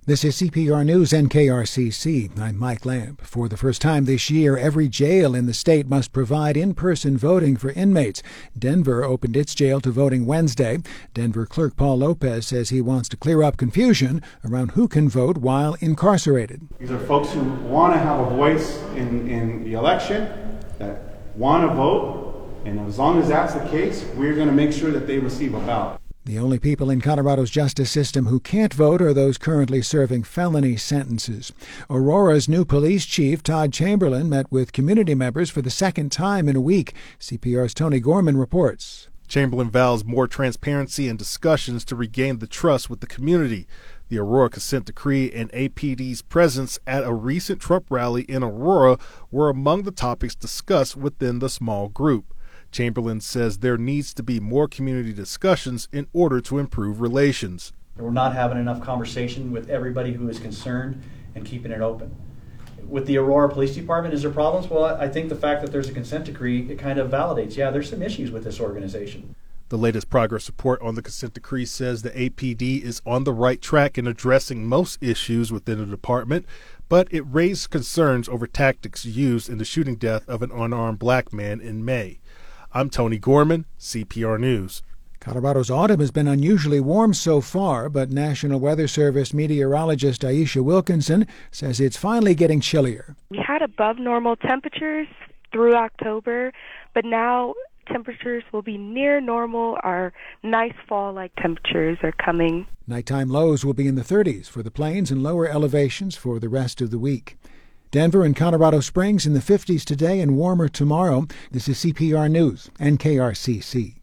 This is CPR News NKRCC. I'm Mike Lamb. For the first time this year, every jail in the state must provide in-person voting for inmates. Denver opened its jail to voting Wednesday. Denver Clerk Paul Lopez says he wants to clear up confusion around who can vote while incarcerated. These are folks who want to have a voice in the election, that want to vote, and as long as that's the case, we're going to make sure that they receive a ballot. The only people in Colorado's justice system who can't vote are those currently serving felony sentences. Aurora's new police chief, Todd Chamberlain, met with community members for the second time in a week. CPR's Tony Gorman reports. Chamberlain vows more transparency and discussions to regain the trust with the community. The Aurora consent decree and APD's presence at a recent Trump rally in Aurora were among the topics discussed within the small group. Chamberlain says there needs to be more community discussions in order to improve relations. We're not having enough conversation with everybody who is concerned and keeping it open. With the Aurora Police Department, is there problems? Well, I think the fact that there's a consent decree, it kind of validates, there's some issues with this organization. The latest progress report on the consent decree says the APD is on the right track in addressing most issues within the department, but it raised concerns over tactics used in the shooting death of an unarmed black man in May. I'm Tony Gorman, CPR News. Colorado's autumn has been unusually warm so far, but National Weather Service meteorologist Aisha Wilkinson says it's finally getting chillier. We had above normal temperatures through October, but now temperatures will be near normal. Our nice fall-like temperatures are coming. Nighttime lows will be in the 30s for the plains and lower elevations for the rest of the week. Denver and Colorado Springs in the 50s today and warmer tomorrow. This is CPR News, NKRCC.